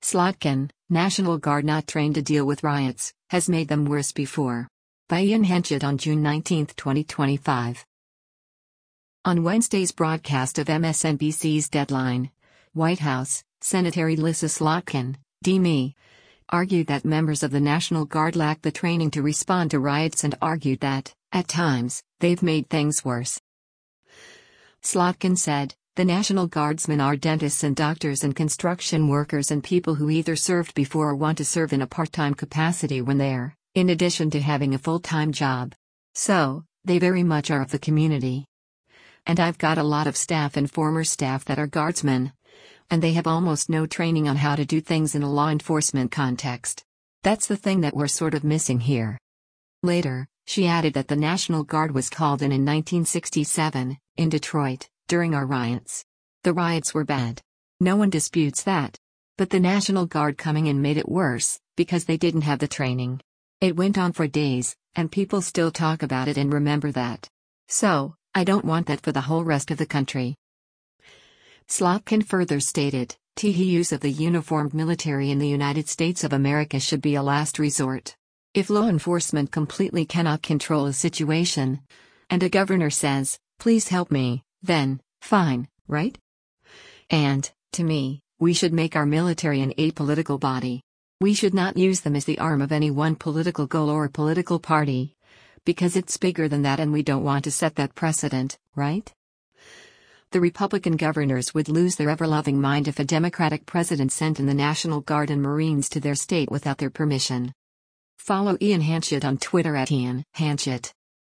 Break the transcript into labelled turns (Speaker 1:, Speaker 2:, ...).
Speaker 1: Slotkin, National Guard not trained to deal with riots, has made them worse before. By Ian Henchett on June 19, 2025. On Wednesday's broadcast of MSNBC's Deadline, White House, Senator Elissa Slotkin, D.M., argued that members of the National Guard lack the training to respond to riots and argued that, at times, they've made things worse. Slotkin said, "The National Guardsmen are dentists and doctors and construction workers and people who either served before or want to serve in a part-time capacity when they're, in addition to having a full-time job. So, they very much are of the community. And I've got a lot of staff and former staff that are guardsmen. And they have almost no training on how to do things in a law enforcement context. That's the thing that we're sort of missing here." Later, she added that the National Guard was called in 1967, in Detroit, during our riots. The riots were bad. No one disputes that. But the National Guard coming in made it worse, because they didn't have the training. It went on for days, and people still talk about it and remember that. So, I don't want that for the whole rest of the country. Slotkin further stated, "THUs of the uniformed military in the United States of America should be a last resort. If law enforcement completely cannot control a situation, and a governor says, 'Please help me,' then, fine, right? And, to me, we should make our military an apolitical body. We should not use them as the arm of any one political goal or political party. Because it's bigger than that and we don't want to set that precedent, right?" The Republican governors would lose their ever-loving mind if a Democratic president sent in the National Guard and Marines to their state without their permission. Follow Ian Henchett on Twitter @IanHenchett.